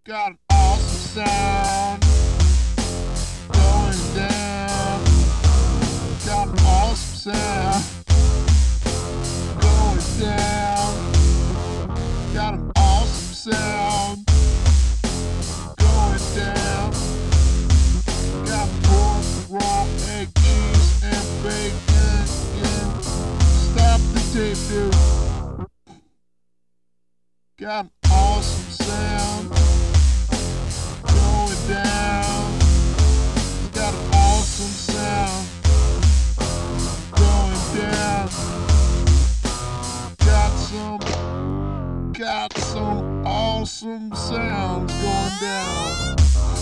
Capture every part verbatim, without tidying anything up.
Got an awesome sound going down. Got an awesome sound going down. Got an awesome sound going down. Got pork, raw egg, cheese, and bacon. Yeah. Stop the tape, dude. Got an awesome sound going down. Got an awesome sound going down. Got some, got some awesome sounds going down.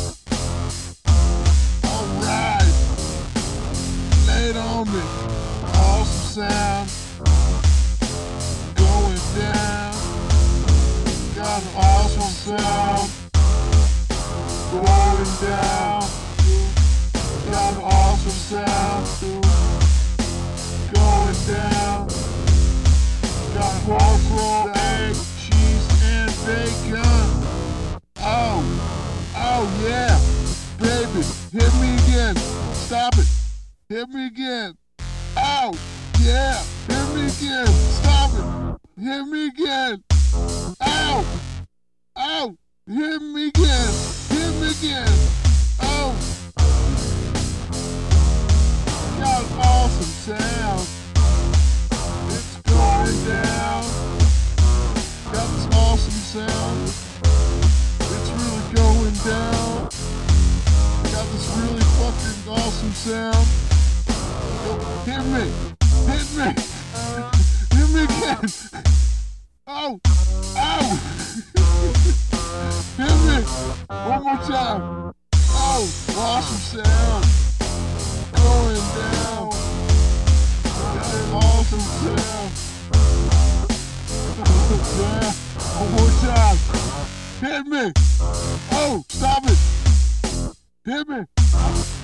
Alright, lay it on me. Awesome sound going down. Got an awesome sound going down. Got an awesome sound going down. Got pork, raw egg, cheese, and bacon. Oh, oh yeah, baby, hit me again. Stop it. Hit me again. Oh, yeah, hit me again. Stop it. Hit me again. Ow! Ow! Hit me again! Hit me again! Oh! Got an awesome sound. It's going down. Got this awesome sound. It's really going down. Got this really fucking awesome sound. Yo, hit me! Hit me! Hit me again! Oh! Ow! Hit me! One more time! Oh! Awesome sound! Going down! Got an awesome sound! Yeah! One more time! Hit me! Oh! Stop it! Hit me!